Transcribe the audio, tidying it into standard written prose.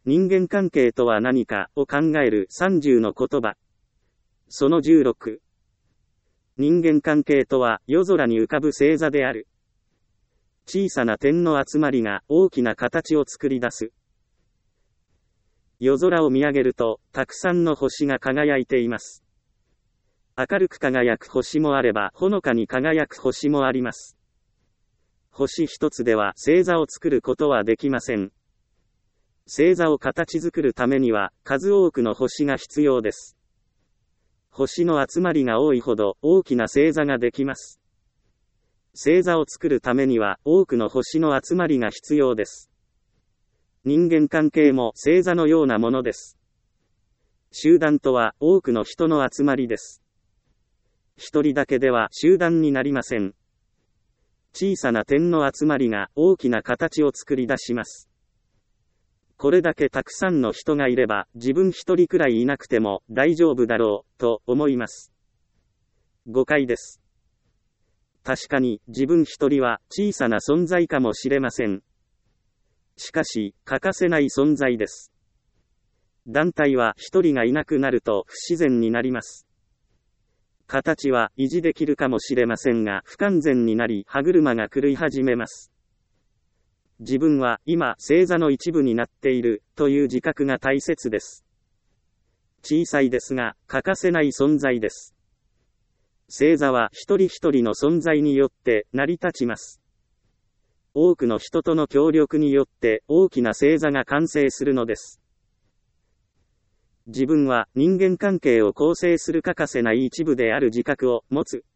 人間関係とは何かを考える30の言葉。その16。人間関係とは夜空に浮かぶ星座である。小さな点の集まりが大きな形を作り出す。夜空を見上げると、たくさんの星が輝いています。明るく輝く星もあれば、ほのかに輝く星もあります。星一つでは星座を作ることはできません。星座を形作るためには、数多くの星が必要です。星の集まりが多いほど、大きな星座ができます。星座を作るためには、多くの星の集まりが必要です。人間関係も星座のようなものです。集団とは多くの人の集まりです。一人だけでは集団になりません。小さな点の集まりが大きな形を作り出します。これだけたくさんの人がいれば、自分一人くらいいなくても大丈夫だろう、と思います。誤解です。確かに自分一人は小さな存在かもしれません。しかし、欠かせない存在です。団体は一人がいなくなると不自然になります。形は維持できるかもしれませんが、不完全になり歯車が狂い始めます。自分は今星座の一部になっているという自覚が大切です。小さいですが欠かせない存在です。星座は一人一人の存在によって成り立ちます。多くの人との協力によって大きな星座が完成するのです。自分は人間関係を構成する欠かせない一部である自覚を持つ。